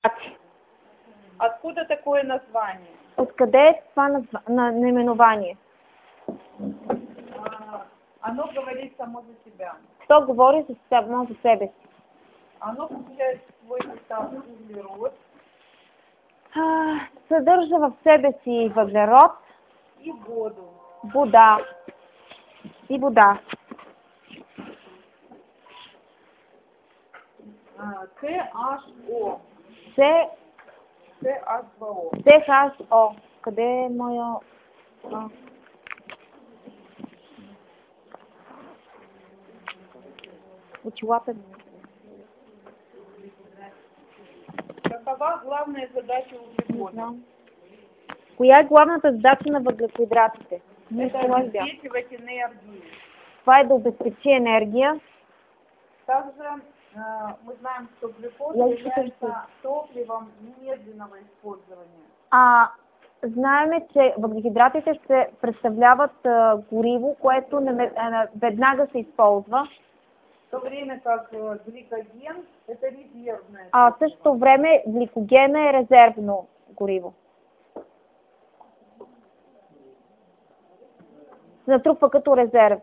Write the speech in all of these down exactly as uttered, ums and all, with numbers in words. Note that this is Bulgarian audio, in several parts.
Откуда такое название? Откъде е това назва... на... наименование? А, оно говорит само за себя. То говори за само за себе си. Оно включает в свой состав углерод А, съдържа в себе си въглерод и воду. вода и вода. CHO. С CH2O. CHO. Къде е моя... А. Очилата ми. Какова главная задача углевода? Коя е главната задача на въглехидратите? Это обеспечивать энергию. Това е да обезпечи енергия. Также э, мы знаем, что глюкоза Я является топливом немедленного использования. А знаеме, че въглехидратите ще представляват а, гориво, което не, а, веднага се използва. В то время как э, гликоген это резервное. А в същото време гликогена е резервно гориво. Се натрупва като резерв.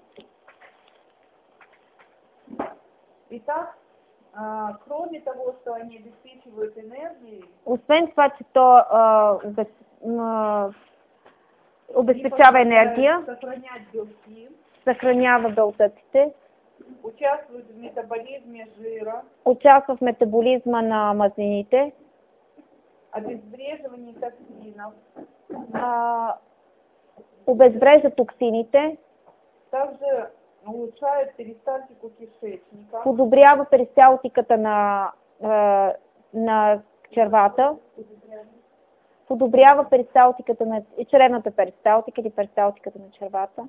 Итак, а, кроме того, что они обеспечивают энергией, освен това, че то а, без, а, обезпечава енергия, сохранять белки, съхранява белтъците, участвуют в метаболизме жира, участва в метаболизма на мазнините, обезвреживании токсинов, а, обезврежда токсините, также улучшает перистальтику кишечника, подобрява перисталтиката на, а, на червата, подобрява перисталтиката на чревната перисталтика или перисталтиката на червата.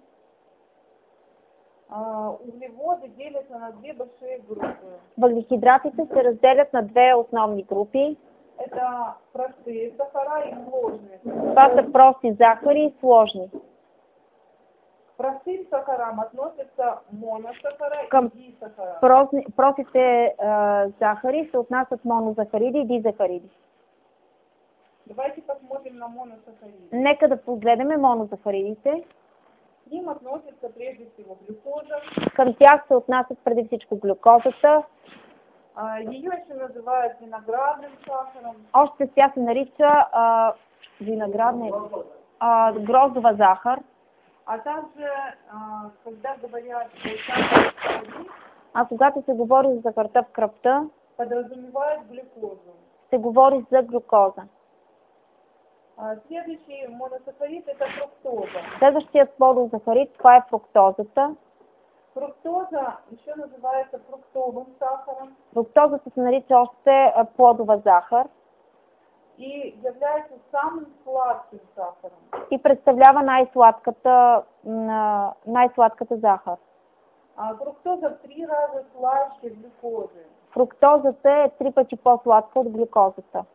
А, углеводы делятся на две большие группы. Въглехидратите се разделят на две основни групи. Это простые сахара и сложные сахара. Това са прости захари и сложни. К простым сахарам относятся моносахара Към и дисахара. прости- простите а, захари се отнасят монозахариди и дизахариди. Давайте посмотрим на моносахариды. Нека да погледнем монозахаридите. К ним относится прежде всего глюкоза. Към тях се отнасят преди всичко глюкозата. А, Ее еще называют виноградным сахаром. Още тя се нарича а, виноградна, а, гроздова захар. А также, а, когда говорят о сахаре в крови, А когато се говори за захарта в кръвта, подразумевают глюкозу. се говори за глюкоза. А, Следующий моносахарид это фруктоза. Следващият монозахарид, това е фруктозата. Фруктоза еще называется фруктовым сахаром Фруктозата се нарича още а, плодова захар и является самым сладким сахаром. и представлява най-сладката, м, най-сладката захар. А фруктоза в три раза слаще глюкозы. Фруктозата е три пъти по-сладка от глюкозата.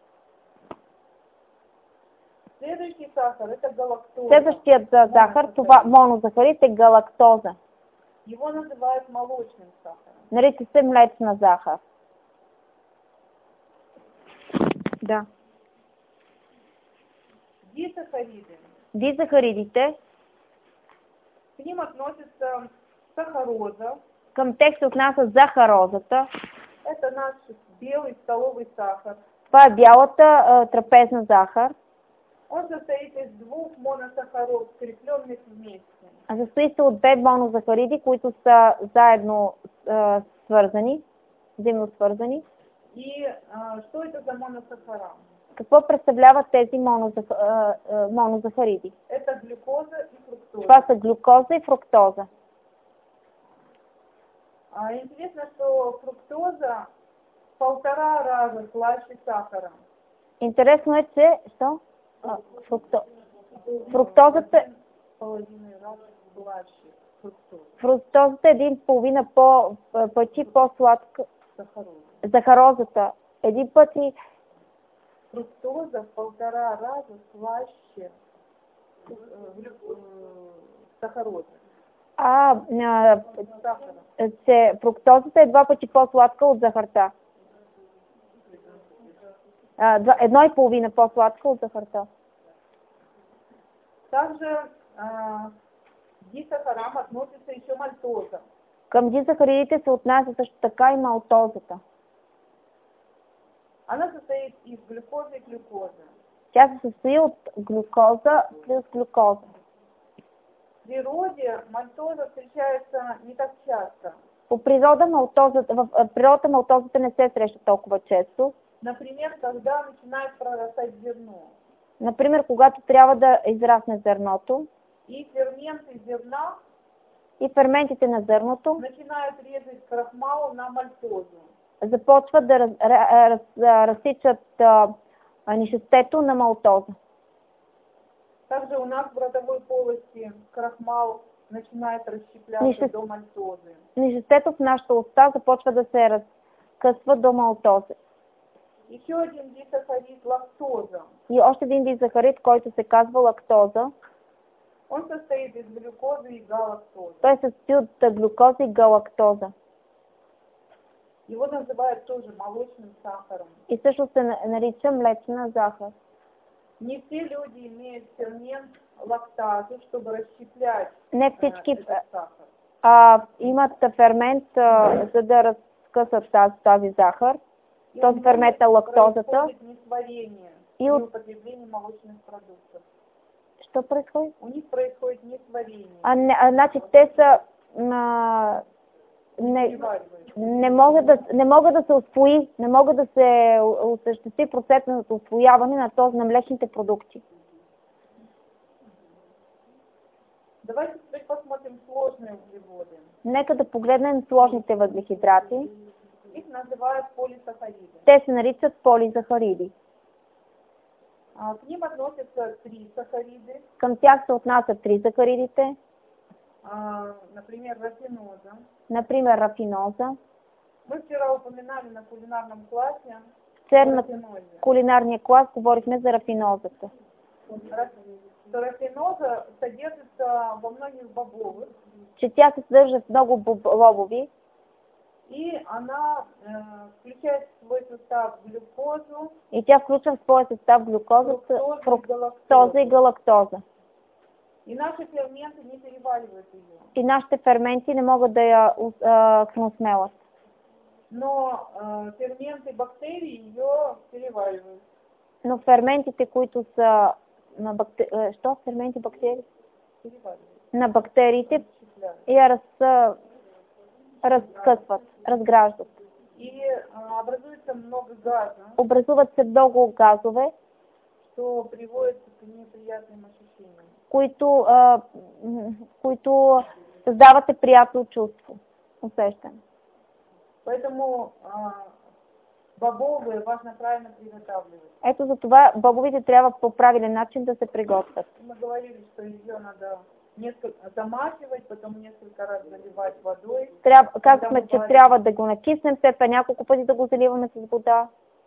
Следующий сахар это галактоза. Следващият за захар, това монозахарид е галактоза. Его называют молочным сахаром. Нарича се млечна захар. Да. Дисахариды. Дизахаридите, К ним относится сахароза. към тях се отнася захарозата. Это наш белый столовый сахар. Това е бялата а, трапезна захар. Он состоит из двух моносахаров, скрепленных вместе. Състои се от две монозахариди, които са заедно а, свързани, взаимно свързани. И а, что это за моносахара? Какво представляват тези монозах... а, а, монозахариди? Это глюкоза и фруктоза. Това са глюкоза и фруктоза. А, интересно, что фруктоза в полтора раза слаще сахара. Интересно е, че... Що? А, фрукто... Фруктозата... Половиной раз слаще фруктоза. Фруктозата е един половина по, пъти по-сладка. Сахароза. Захарозата един пъти. Фруктоза в полтора раза слаще э, глю- э, сахароза. А, а Сахара. че фруктозата е два пъти по-сладка от захарта. А, два- едно и половина по-сладка от захарта. Также а, к дисахарам относится еще мальтоза. Към дизахаридите се отнася също така и малтозата. Она состоит из глюкозы и глюкозы. Тя се състои от глюкоза плюс глюкоза. В природе мальтоза встречается не так часто. По природа малтозата, в в природата малтозата не се среща толкова често. Например, когда начинает прорастать зерно. Например, когато трябва да израсне зърното И ферменты зерна и ферментите на зърното начинают резать крахмал на мальтозу. започват да раз, ра- раз, а, разсичат а, а, нишестето на малтоза. Также у нас в ротовой полости крахмал начинает расщепляться Ниже- до мальтозы. Нишестето в нашата уста започва да се разкъсва до малтоза. Еще один дисахарид лактоза. И още един дизахарид, който се казва лактоза. Он состоит из глюкозы и галактозы. Той се състои от глюкоза и галактоза. Его называют тоже молочным сахаром. И също се на- нарича млечна захар. Не все люди имеют фермент лактазу, чтобы расщеплять Не э, всички этот сахар. а, имат фермент, а, за да разкъсат тази, тази захар. И Този у фермент е многих лактозата. происходит несварение И при от- употреблении молочных продуктов. Що происходи? У них происходит несварение. А, не, а, значи те са а, не, Переваривают. не, могат да, не могат да се усвои, не могат да се осъществи процентното усвояване на този на млечните продукти. Давайте теперь посмотрим сложные углеводы. Нека да погледнем сложните въглехидрати. Их называют полисахариды. Те се наричат полизахариди. А, К ним относятся три сахариды, Към тях се отнасят три захаридите, а, например, рафиноза. например рафиноза. Мы вчера упоминали на кулинарном классе Вчера о на рафинозе. кулинарния клас говорихме за рафинозата. Раф- что рафиноза содержится во многих бобовых, Че тя се съдържа в много боб- бобови и она э, включает в свой состав глюкозу, и тя включва в своя състав глюкозата, фруктозу и фруктоза галактозу. и галактоза. И наши ферменты не переваривают ее. И нашите ферменти не могат да я а, храносмелят. Но э, ферменты бактерий ее переваривают. Но ферментите, които са на бактерии, що? Ферменти бактерии? переваривают. На бактериите Расщепляют. я раз, а, разкъсват, разграждат. И а, образуется много газа, Образуват се много газове, что приводит к неприятным ощущениям. които, а, м, които създават неприятно чувство, усещане. Поэтому а, бобовые важно правильно приготавливать. Ето за това бобовите трябва по правилен начин да се приготвят. Мы говорили, что ее надо несколько замачивать, потом несколько раз заливать водой. Трябва, казахме, че варим. трябва да го накиснем, след това няколко пъти да го заливаме с вода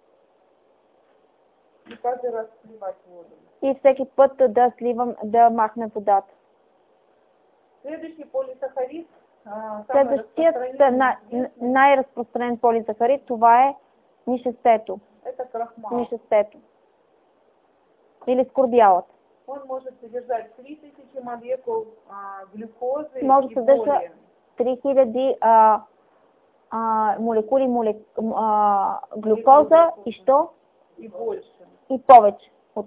И каждый раз сливать воду. и всеки път да сливам, да махнем водата. Следующий полисахарид, а, самый Следващият распространенный, най- известный, най-разпространен полизахарид, това е нишестето. это крахмал. Нишестето. Или скорбялата. Он может содержать три тысячи молекул а, глюкозы Може и да съдържа более. три хиляди а, а, молекули молек, а, глюкоза и що? И больше. И повече. От,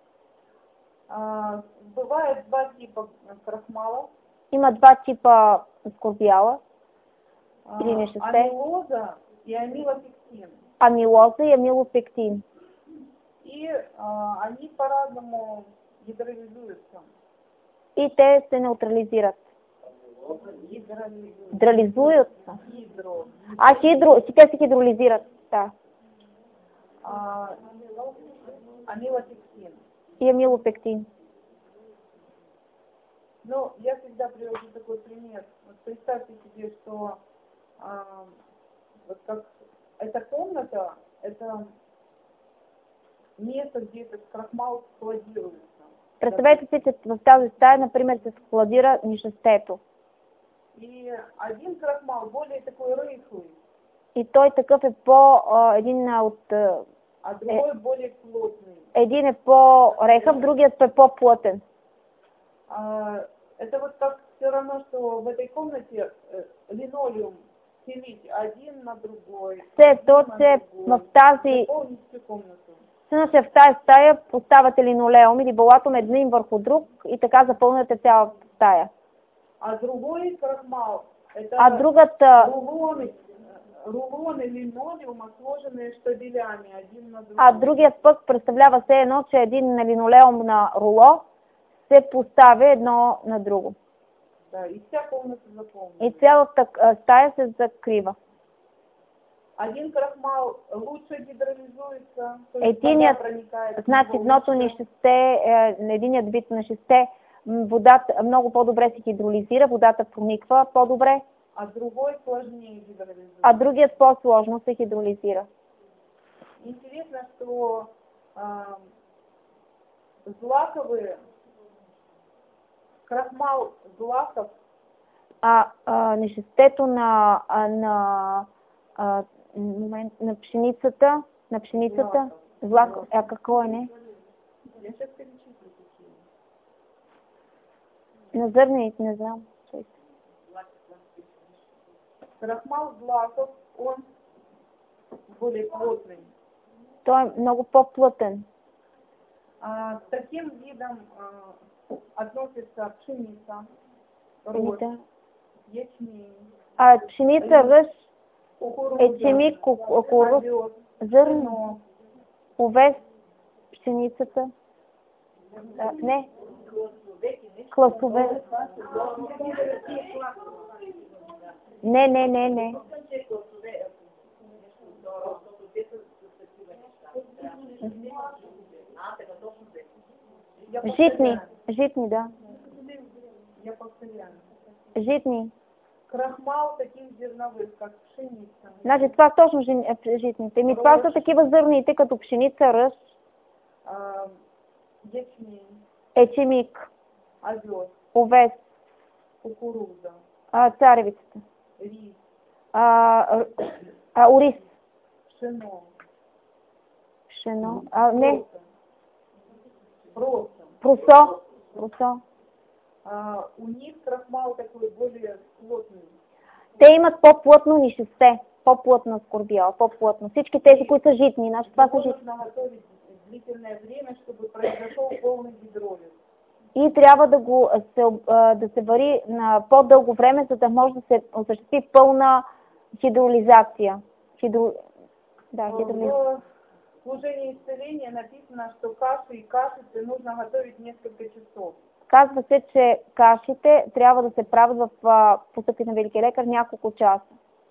А, бывает два типа крахмала. има два типа скорбяла. А, Или нишесте. амилоза и амилопектин. Амилоза и амилопектин. И а, они по-разному гидролизуются. И те се неутрализират. Гидролизуются. Дрализуются. Гидро. А хидро, те се хидролизират. Да. А, амилопектин. И амилопектин. Ну, я всегда привожу такой пример. Вот представьте себе, что а, вот как эта комната, это место, где этот крахмал складируется. Представете си, че в тази стая, например, се складира нишестето. И один крахмал более такой рыхлый, И той такъв е по а, един а, от а, а другой более плотный. Един е по-рехав, другият е по-плътен. А, это вот как все равно, что в этой комнате э, линолеум стелить один на другой. Все то, че в тази, Заполнить всю комнату. всъщност в тази стая поставяте линолеум или балатум един върху друг и така запълняте цялата стая. А другой крахмал, это А другата, рулоны, рулоны линолеума, сложенные штабелями один на другой. а другият пък представлява се едно, че един линолеум на руло се поставя едно на друго. Да, и вся комната заполнена. И цялата а, стая се закрива. Один крахмал лучше гидролизуется, то есть Единият, вода проникает в значи него едното лучше. ни шесте, е, единият вид на шесте, м, водата много по-добре се гидролизира, водата прониква по-добре, А другой сложнее гидролизуется. а другият по-сложно се хидролизира. Интересно, что а, злаковые, крахмал злаков, А, а нешестето на, а, на, а, момент, на пшеницата, на пшеницата, злак, а какво е не? я сейчас перечислю какие. На зърнените, не знам. Крахмал злаков, он более плотный. Той е много по-плътен. А, к таким видам а, относится пшеница, рожь, Пшеница. ячмень, А пшеница, ръж, кукуруза, ечемик, кукуруз, овес, зърно, зерно, овес, пшеницата. А, не, класове. Не, не, не, не. Я Житни, повторяю. житни, да. Я повторяю. Житни. Крахмал таких зерновых, как пшеница, Значи това точно жи- е, житните. Ми това са такива зърните, като пшеница, ръж, а, ячмень, ечемик, овес, овес, кукуруза, а, царевицата, рис, а, р- а, ориз, пшено, пшено, а, не, проса. просо, просо. А, у них крахмал такой более плотный. Те имат по-плътно нишесте, по-плътна скорбиола, по-плътно. Всички тези, които са житни, значи това са Его житни. нужно готовить длительное время, чтобы произошел полный гидролиз. И трябва да го се, а, да се вари на по-дълго време, за да може да се осъществи пълна хидролизация. Хидро... Да, хидролизация. В служении исцеления написано, что каши и кашицы нужно готовить несколько часов. Казва се, че кашите трябва да се правят в а, посъки на Велики лекар няколко часа.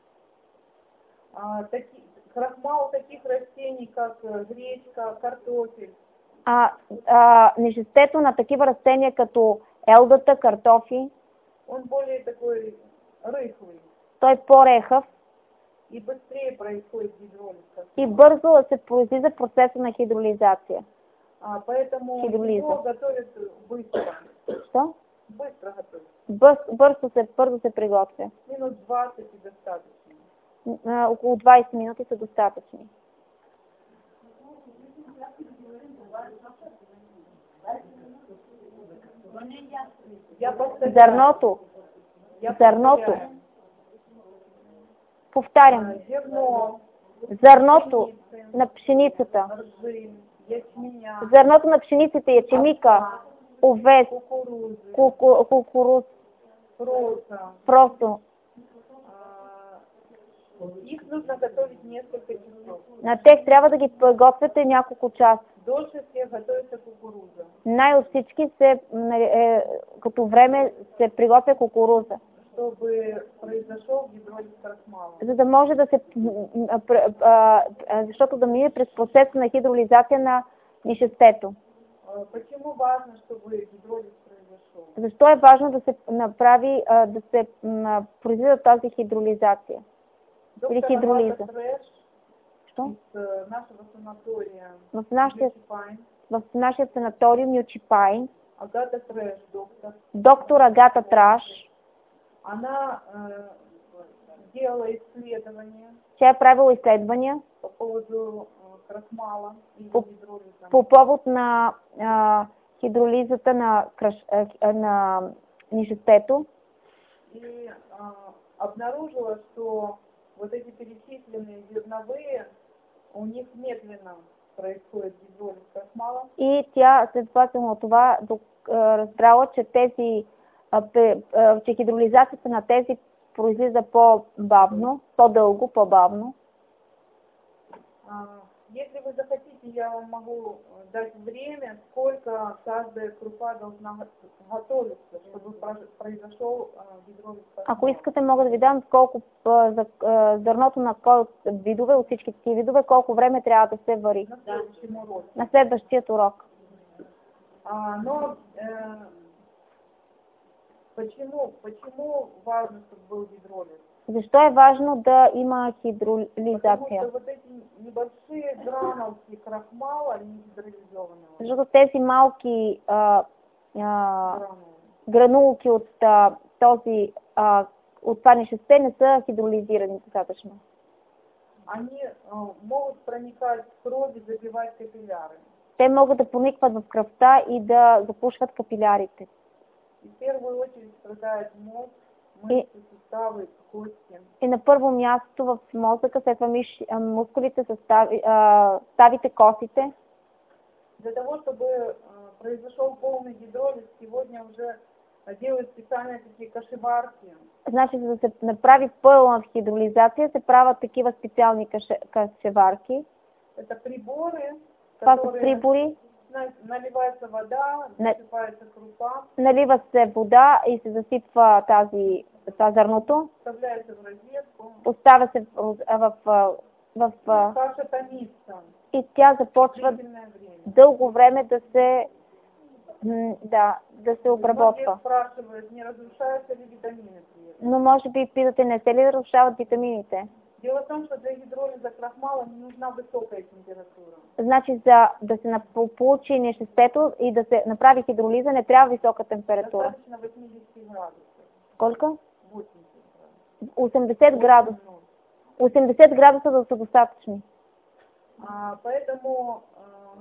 А, таки, крахмал таких растений, как э, гречка, картофель, А, а нежестето на такива растения, като елдата, картофи, он более такой рыхлый той е по-рехав и быстрее происходит гидролиз. как и раз. бързо се произлиза процеса на хидролизация. А, поэтому Гидролиза. его готовят быстро. Що? Быстро готовят. Бърз, бързо, се, бързо се приготвя. Минут двадцать и достаточно. А, около двайсет минути са достатъчни. Я повторяю. Зърното, Я зърното. повторяю. Повтарям, А, Зерно, зърното пшеницы, на пшеницата, ржи, ячменя, зърното на пшеницата и ячемика, овес, кукурузы, куку, кукуруз, проса. просто. А, Их нужно готовить несколько часов. На тях трябва да ги приготвяте няколко часа. Дольше всех готовится кукуруза, Най от всички се, нали, е, като време се приготвя кукуруза, чтобы произошел гидролиз крахмала. за да може да се, а, а, а, защото да мине през процеса на хидролизация на нишестето. А, Почему важно, чтобы гидролиз произошел? Защо е важно да се направи, а, да се м, произведе тази хидролизация? Или Доктор хидролиза. Агата Трэш Що? из э, нашего санатория В нашия, Ючипайн, в нашия санаториум Ючипайн, Агата Трэш, доктор, доктор Агата Траш, она э, делала исследования тя е правила изследвания по поводу э, крахмала или по, гидролиза. по повод на а, хидролизата на, краш, а, на нишестето. И а, обнаружила, что вот эти перечисленные зерновые, у них медленно происходит гидролиз крахмала. И тя следователно от това разбрала, че тези а, пе, а, че хидролизацията на тези произлиза по-бавно, по-дълго, по-бавно. Если вы захотите, я вам могу дать время, сколько каждая крупа должна готовиться, чтобы произошел гидролиз крахмала. Ако искате, мога да ви дам колко а, за а, зърното на кой от видове, от всички такива видове, колко време трябва да се вари. На следващия урок. На следващия урок. А, но э, почему, почему важно, чтобы был гидролиз? Защо е важно да има хидролизация? Потому что вот эти небольшие гранулки крахмала, они гидролизованы. Защото тези малки а, а, гранулки от а, този а, от това нишесте не са хидролизирани достатъчно. Они а, могут проникать в кровь и забивать капилляры. Те могат да проникват в кръвта и да запушват капилярите. И в первую очередь страдает мозг, мышцы, суставы, кости. И на първо място в мозъка, след това миш, мускулите, състави, а, ставите, костите. Для того, чтобы а, произошел полный гидролиз, сегодня уже делают специальные такие кашеварки. Значи, за да се направи пълна хидролизация, се правят такива специални каше, кашеварки. Это приборы, Това са которые прибори. наливается вода, засыпается крупа. Налива се вода и се засипва тази, това зърното. Вставляется в розетку. Поставя се в, в, в, в, в Каша томится. и тя започва Длительное время. дълго време да се м, да, да се обработва. Многие спрашивают, не разрушаются ли витамины при этом. Но може би питате, не се ли нарушават витамините? Дело в том, что для гидролиза крахмала не нужна высокая температура. Значи, за да се нап- получи нещестето и да се направи хидролиза, не трябва висока температура. Достаточно восемьдесят градусов. Колко? восемьдесят градусов. осемдесет градуса. осемдесет градуса да са достатъчни. А, поэтому, а,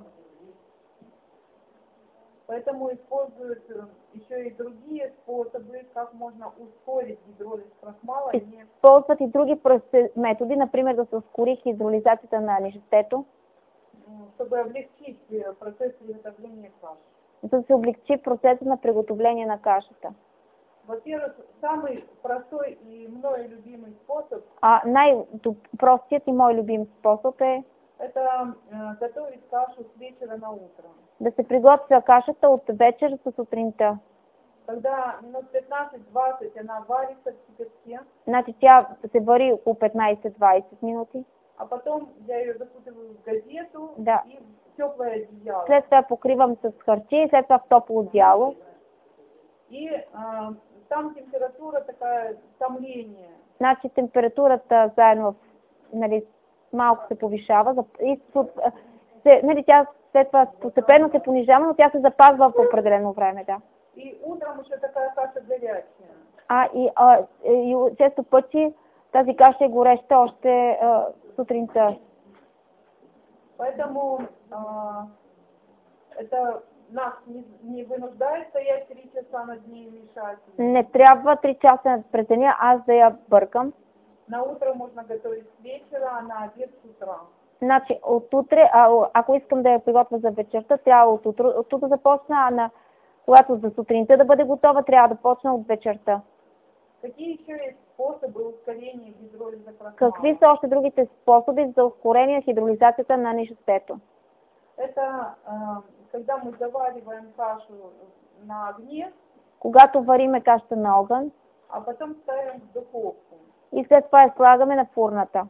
поэтому используют еще и другие способы, как можно ускорить гидролиз крахмала. Използват и други методи, например да се ускори хидролизацията на нещестето. Чтобы облегчить процесс приготовления каши. За да се облегчи процеса на приготовление на кашата. Во-первых, самый простой и мной любимый способ. А най-простият и мой любим способ е это э, готовить кашу с вечера на утро. Да се приготвя кашата от вечер до сутринта. Когда минут пятнадцать-двадцать она варится в кипятке. Значи тя се вари около петнайсет-двайсет минути. А потом я ее закутываю в газету да. и в теплое одеяло. След това покривам с хартия и след това в топло одеяло. И а, там температура такая, томление. Значи температурата заедно, нали, малко се повишава и се, нали, тя след това постепенно се понижава, но тя се запазва по определено време, да. И утром еще такая каша горячая. А и, а, и често пъти тази каша е гореща още а, сутринта. Поэтому а, это нас не, не вынуждает стоять три часа над ней и мешать. Не трябва три часа през деня аз да я бъркам. На утро можно готовить с вечера, а на обед с утра. Значи от утре, а, ако искам да я приготвя за вечерта, трябва от утре, от утре да започна, а на, когато за сутринта да бъде готова, трябва да почна от вечерта. Какие еще есть способы ускорения гидролиза крахмала? Какви са още другите способи за ускорение хидролизацията на нишестето? Это а, когда мы завариваем кашу на огне. Когато вариме кашата на огън. А потом ставим в духовку. И след това я слагаме на фурната.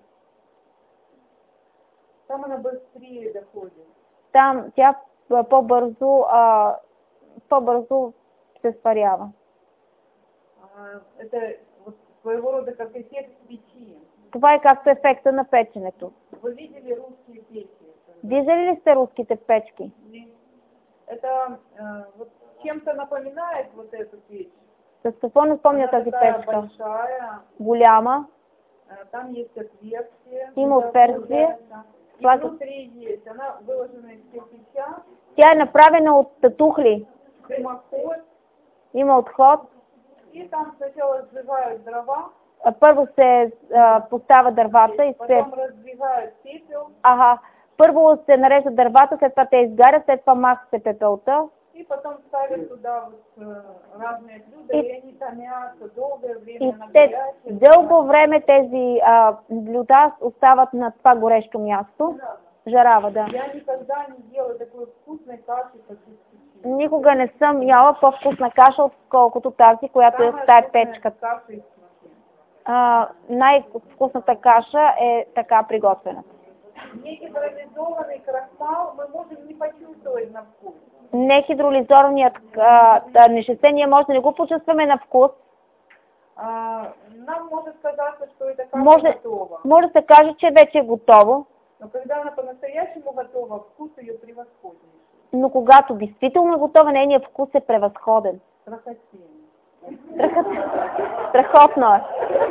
Там она быстрее доходит. Там тя по-бързо, а, по-бързо се сварява. А, это вот своего рода как эффект свечи. Това е както ефекта на печенето. Вы видели русские печи? Виждали ли сте руските печки? Это а, вот чем-то напоминает вот эту печь. С какво не спомня тази печка? Большая, голяма. Там есть отверстие. Има отверстие. слагат. Внутри есть, она выложена из кирпича, Тя е направена от тухли. дымоход, Има отход. и там сначала сжигают дрова, А, Първо се а, поставя дървата и се... потом раздвигают пепел, Ага. Първо се нареждат дървата, след това те изгарят, след това маха се пепелта. и потом ставят туда вот э, разные блюда, И- и они томятся долгое И время на те горячем. дълго време тези а, блюда остават на това горещо място. Жарава, да. Я никогда не ела такой вкусной каши, как из печи. Никога не съм яла по-вкусна каша, отколкото тази, която е в Самая тая вкусная печка. каша из печи. А, най-вкусната каша е така приготвената. Негидролизованный крахмал мы можем не почувствовать на вкус. Нехидролизованият а, да, нещество ние може да не го почувстваме на вкус. А, нам может казаться, что эта каша Може, готова. може да се каже, че вече е готово, Но когда она по-настоящему готова, вкус ее превосходнейший. но когато действително е готова, нейният вкус е превъзходен. Страхотение. Страхот- Страхотно е.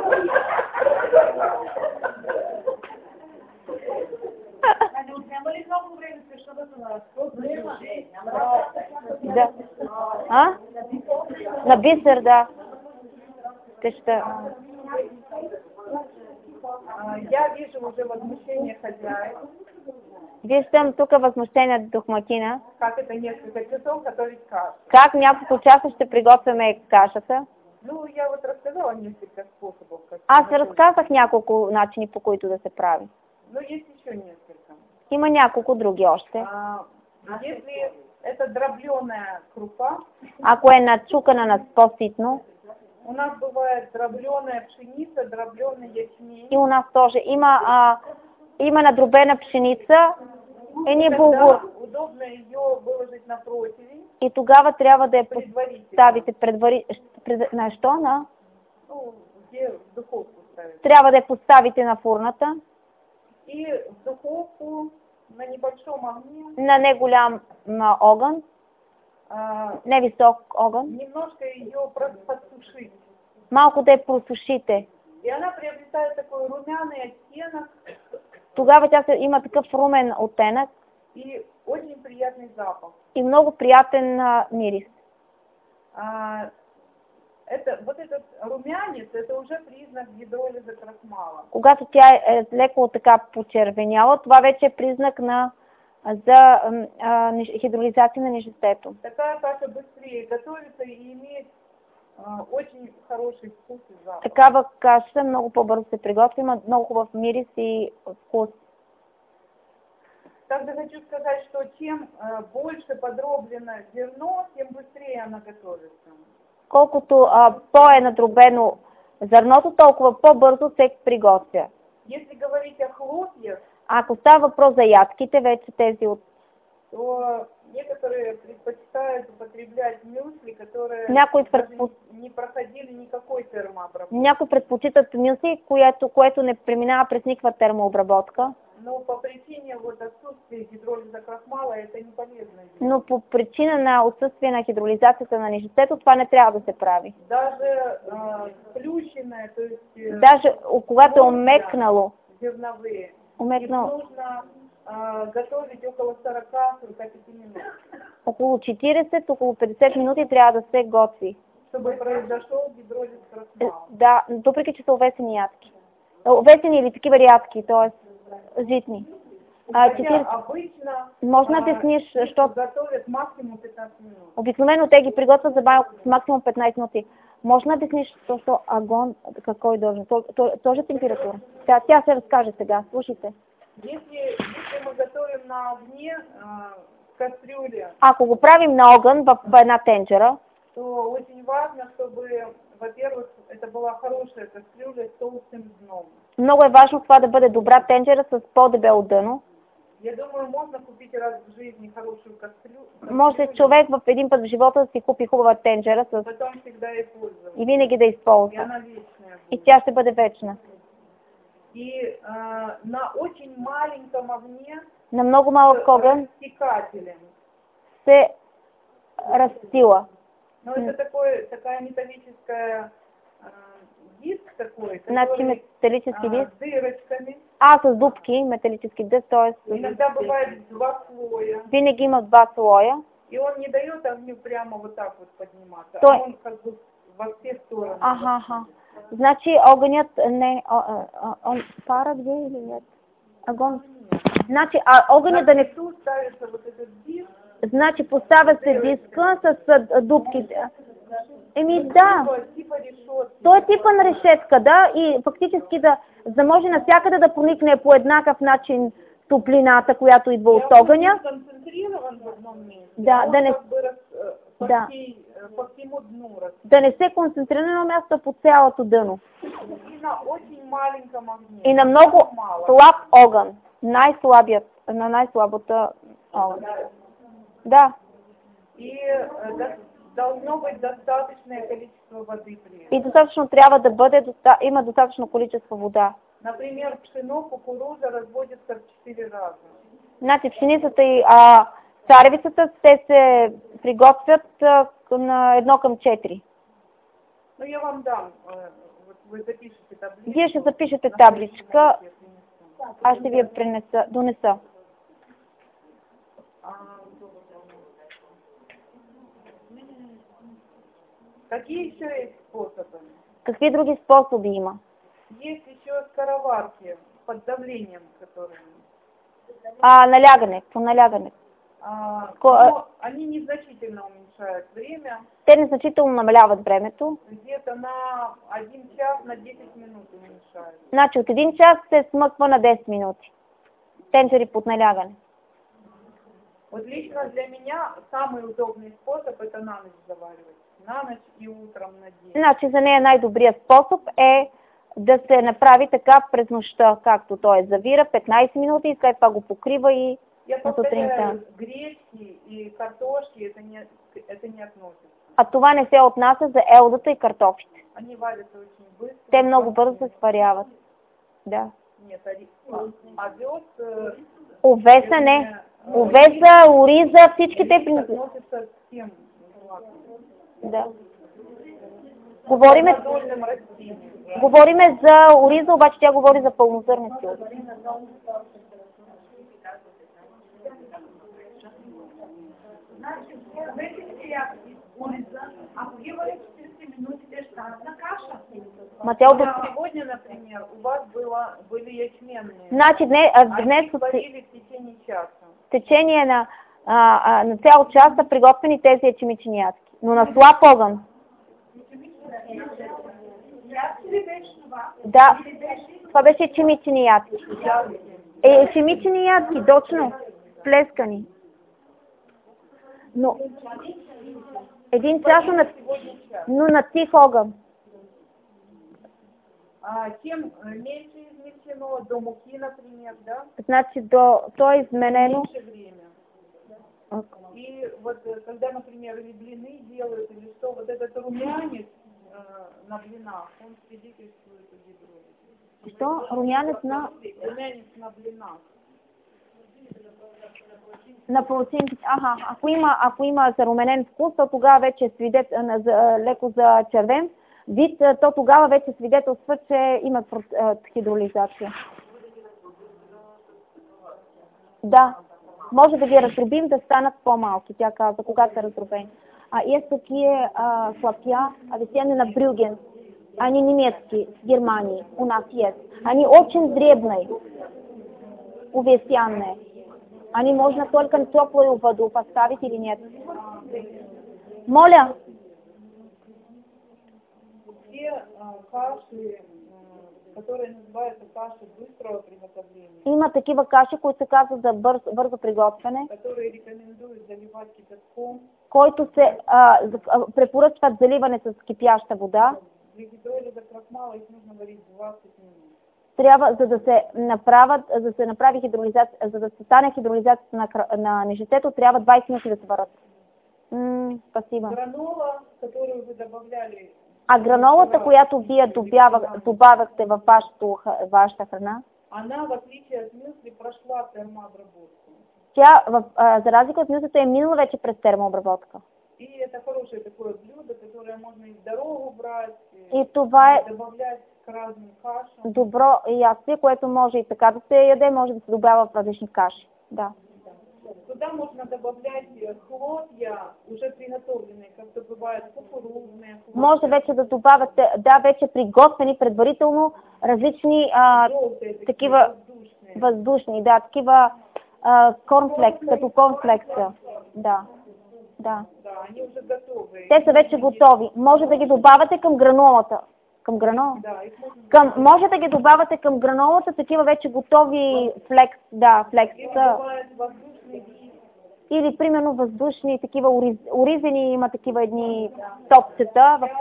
Няма ли много време същата на Да. А? На бисер, да. Теща. Я вижу уже возмущение хозяев. Виждам тук възмущение от домакина. Как это несколько часов готовить кашу. Как няколко часа ще приготвяме кашата. Ну, я вот рассказала несколько способов. Как Аз готовить. разказах няколко начини, по които да се прави. Но есть еще несколько. Има няколко други още. А, если это дробленая крупа, Ако е начукана на по-ситно, у нас бывает дробленая пшеница, дробленый ячмень. и у нас тоже има, а, има надробена пшеница, е ни булгур. Тогда удобно ее выложить на противень И тогава трябва да я предварительно. поставите предвари... пред... на що? На? Ну, где в духовку ставить. Трябва да я поставите на фурната, И в духовку на небольшом огне на не голям м, огън, а, не висок огън, немножко ее просто подсушить. малко да я просушите. И она приобретает такой румяный оттенок Тогава тя се, има такъв румен оттенък и очень приятный запах. и много приятен а, мирис. А, это, вот этот румянец, это уже признак гидролиза крахмала. Когато тя е леко така почервеняла, това вече е признак на, за м, а, ниш- хидролизация на нечистото. Такая каша быстрее готовится и имеет а, очень хороший вкус и запах. Такава каша много по-бързо се приготвя, има много хубав мирис и вкус. Также хочу сказать, что чем а, больше подроблено зерно, тем быстрее она готовится. Колкото а, по-е надробено зърното, толкова по-бързо се приготвя. Если говорить о хлопьях, А ако става въпрос за ядките, вече тези от... то некоторые предпочитают употреблять мюсли, которые Някои, даже предпо... не проходили никакой термообработки. Някои предпочитат мюсли, което, което не преминава през никаква термообработка, Но по причине вот отсутствия гидролиза крахмала это не полезно. но по причина на отсъствие на хидролизацията на нечистото, това не трябва да се прави. Даже э, сплющенное, то есть э, Даже когато е омекнало, зерновые, их омекнало нужно э, готовить около сорока-сорока пяти минут, около четиридесет, около петдесет минути трябва да се готви. чтобы произошел гидролиз Е, крахмала. Да, въпреки че са овесени ядки. Овесени или такива рядки, т.е. житни. А, Хотя четиридесет обычно Можно а, обясниш, их защо готовят максимум пятнадцать минут. обикновено те ги приготвят за малко, с максимум петнайсет минути. Може да обясниш защо агон, какво е должен? То, то, тоже температура. Тя, тя се разкаже сега, слушайте. Если, если мы готовим на огне а, в кастрюле, Ако го правим на огън в, в една тенджера, то очень важно, чтобы, во-первых, это была хорошая кастрюля с толстым дном. много е важно това да бъде добра тенджера с по-дебело дъно. Я думаю, можно купить раз в жизни хорошую кастрюлю. Може човек в един път в живота да си купи хубава тенджера с... Потом всегда и пользоваться. и винаги да И използва. она вечная И будет. тя ще бъде вечна. И а, на очень маленьком огне На много малък с огън растекателем. се разстила. Но это такое, такая металлическая а, диск такой, Значи который металически а, диск с дырочками. А с дупки, металически дъст, т.е. Иногда бывает два слоя. винаги има два слоя. И он не дает огню прямо вот так вот подниматься, Той- а он как бы во все стороны. Аха, аха. Значи огънят не... а, а, а, он пара две или нет? Огън. Значи, а огъня да не... Тут ставится вот этот диск. Значи поставя се диска с а, дупките. Еми да. Типа, типа решетки. Той е типа на решетка, да, и фактически да, за да може навсякъде да проникне по еднакъв начин топлината, която идва от огъня. Концентрирован в одном месте. Да, он да не- как бы раз, э, по, да. всей, э, по всему дну раз. Да не се концентрира на място по цялото дъно. И на очень маленьком огне. И на много Мало. слаб огън. Най-слабият, на най-слабата огън. Да. И э, да- должно быть достаточное количество воды при этом. И достатъчно трябва да бъде, доста, има достатъчно количество вода. Например, пшено, кукуруза разводится в четыре раза. Значи пшеницата и а, царевицата, те се приготвят а, на едно към четири. Ну, я вам дам, э, вот вы запишите табличку. Вие ще запишете На табличка, следующий момент я принесу. аз ще ви я принеса, донеса. А, Какие еще есть способы? Какви други способи има? Есть еще скороварки под давлением, которые... А, налягане, по налягане. А, Ко- но они незначительно уменьшают время. Те незначително намаляват времето. Где-то на один час, на десять минут уменьшают. Значи от един час се смъква на десет минути. Тенджери под налягане. Вот лично для меня самый удобный способ это на ночь заваривать. На ночь и утром на день. Значи за нея най-добрият способ е да се направи така през нощта, както той завира петнайсет минути и след това го покрива и Я на сутринта. повторяю, гречки и картошки это не, это не относится. А това не се отнася за елдата и картофите. Они варятся очень быстро. Те много бързо се сваряват. Да. Нет, ори- а овес... э, Овеса не. Овеса, ориза, всички те принципи. относятся к всем злаковым. Да. Говориме, Продольным растениям. говориме за ориза, обаче тя говори за пълнозърнести ориз. Ако ги варят четиридесет минути, те ще станат на каша. Ма тя обяс... Сегодня, например, у вас было, были ячменные. Значи днес, а, днес Они от варили в течение часа. течение на, а, а, на цял час са приготвени тези ечемични ядки. Но на слаб огън. Да, това беше ечемични ядки. Е, ечемични ядки, точно. Плескани. Но един час на, но на тих огън. А, чем э, меньше измельчено, до муки, например, да? Значи до, то е изменено. Меньше время. И вот э, когда, например, или блины делают, или что, вот этот румянец э, на блинах, он свидетельствует о гидрозе. Що? Румянец на, Румянец на блинах. на палацинките. Аха, ако има, ако има заруменен вкус, то тогава вече е свидет, а, за, леко за червен вид, то тогава вече свидетелства, че има про- хидролизация. Да, може да ги раздробим да станат по-малки, тя каза, когато са раздробени. А есть такие а, хлопья, овесенные на Брюген. Они немецкие, в Германии, у нас есть. Они очень дребные, увесянные. Они можно только на теплую воду поставить или нет? Моля? Все э, каши, э, которые называются каши быстрого приготовления, Има такива каши, които се казват за бърз, бързо приготвяне, которые рекомендуют заливать кипятком. който се а, за- а, препоръчват заливане с кипяща вода. Для гидролиза крахмала их нужно варить двадцать минут. Трябва, за да се направят, за да се направи хидролизация, за да се стане хидролизацията на, кра- на нежитето, трябва двайсет минути да се варят. М, спасибо. Гранола, которую вы добавляли, А гранолата, която вие добавя- добавяхте във вашето ха- вашата храна, она, в отличие от мюсли, прошла термообработку. тя, в, а, за разлика от мюслето, е минала вече през термообработка. И это хорошее такое блюдо, которое можно и в дорогу брать, И това е, добавлять к разным кашам. Добро ястие, което може и така да се яде, може да се добавя в различни каши. Да. Туда можно добавлять хлопья, уже приготовленные, как-то бывает кукурузные. Хлопья. Може вече да добавяте, да, вече приготвени предварително различни а, Желтые, такива воздушные. въздушни, да, такива корнфлекс, като корнфлекса. Да. Да. Да, они уже готовы. Те са вече готови. Може да ги добавяте към гранолата. Към гранола? Да, их можно Към, може да ги добавяте към гранолата, такива вече готови флекс, да, флекс. Или бывают воздушные и Или примерно въздушни, такива ориз, оризени, има такива едни топчета. В...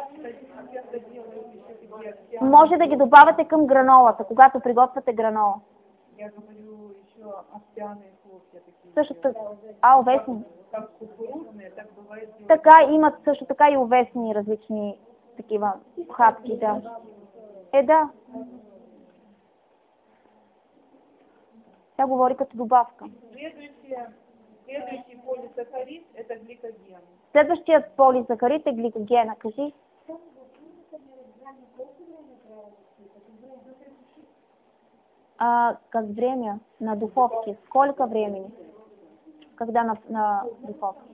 Може да ги добавяте към гранолата, когато приготвяте гранола. Я говорю еще овсяные хлопья такие. Също така, а, овесни. Как кукурузные, так бывает. Така имат също така и овесни различни такива хапки, да. Е, да. Тя говори като добавка. Следующее, следующий полисахарид – это гликоген. Следващият полисахарид е гликогена. Кажи. А, как время? На духовке. Сколько времени? Когда на, на духовке?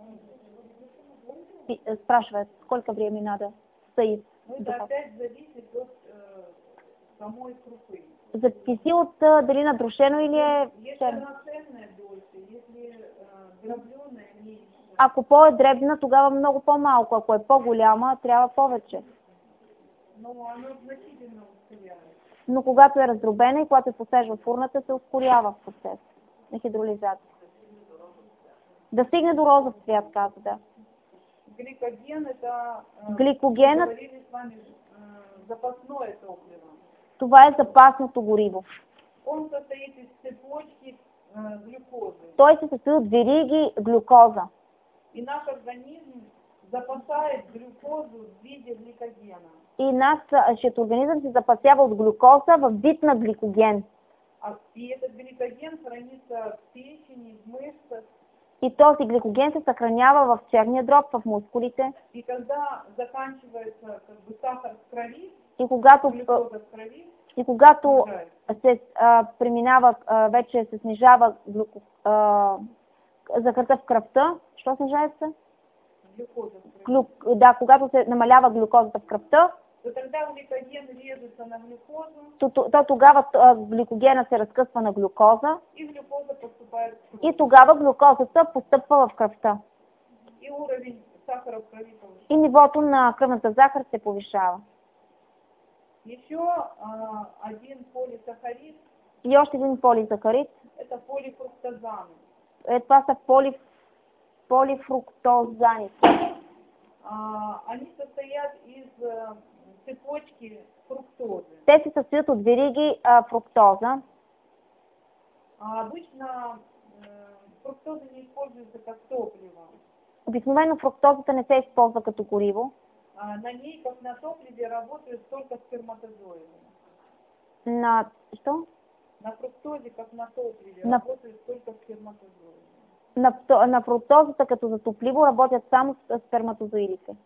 И, э, спрашивает, сколько времени надо стоит Ну, в это духовке. опять зависит от э, самой крупы. Зависи от а, дали надрушено или е Если черно. она цельная дольше, если э, дробленая меньше. Ако по-е-дребна, тогава много по-малко. Ако е по-голяма, трябва повече. Но оно значительно ускоряет. Но когато е раздробена и когато е посежва в урната, се ускорява в процес на хидролизация. Да стигне до розов цвят, каза, да. Гликоген это, э, Гликогенът, говорили с вами, э, запасное топливо. това е запасното гориво. Он состоит из цепочки э, глюкозы. Той се състои от вериги глюкоза. И наш организм запасает глюкозу в виде гликогена. И нашият организъм се запасява от глюкоза в вид на гликоген. А, и этот гликоген хранится в печени, в мышцах. И този гликоген се съхранява в черния дроб, в мускулите. И когда заканчивается как бы сахар в крови, И когато, глюкоза в крови, и когато снижается. се а, преминава, а, вече се снижава глюко, а, захарта в кръвта, що снижава се? Глюкоза в крови. Глю, да, когато се намалява глюкозата в кръвта, То тогда гликоген режется на глюкозу, то, то, то тогава а, гликогена се разкъсва на глюкоза и глюкоза поступает в кровь. и тогава глюкозата постъпва в кръвта. И уровень сахара в крови повышается. И нивото на кръвната захар се повишава. Еще а, один полисахарид И още един полизахарид, – это полифруктозаны. е, това са поли, полифруктозани. А, они состоят из э, цепочки фруктозы. Те се състоят от вериги а, фруктоза. А обычно э, фруктоза не используется как топливо. Обикновено фруктозата не се използва като гориво. А на ней, как на топливе, работают только сперматозоиды. На, що? На фруктозе, как на топливе, На- работают только сперматозоиды. На, фто- на фруктозата като за топливо работят само с сперматозоидите.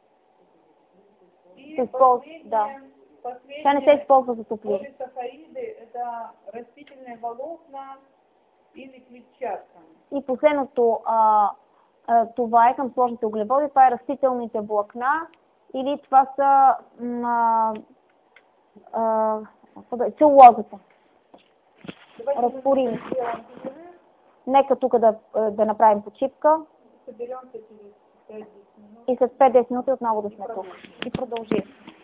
И Се използва, последнее, да. последнее Тя не се използва за топливо. полисахариды – это растительные волокна или клетчатка. И последното, а, а, това е към сложните углеводи, това е растителните влакна или това са м, а, а, целулозата. Давайте Разтворим. мы сделаем перерыв, Нека тук да, да направим почивка соберемся через пять-десять минут. и след пет-десет минути отново да сме тук. И продължим.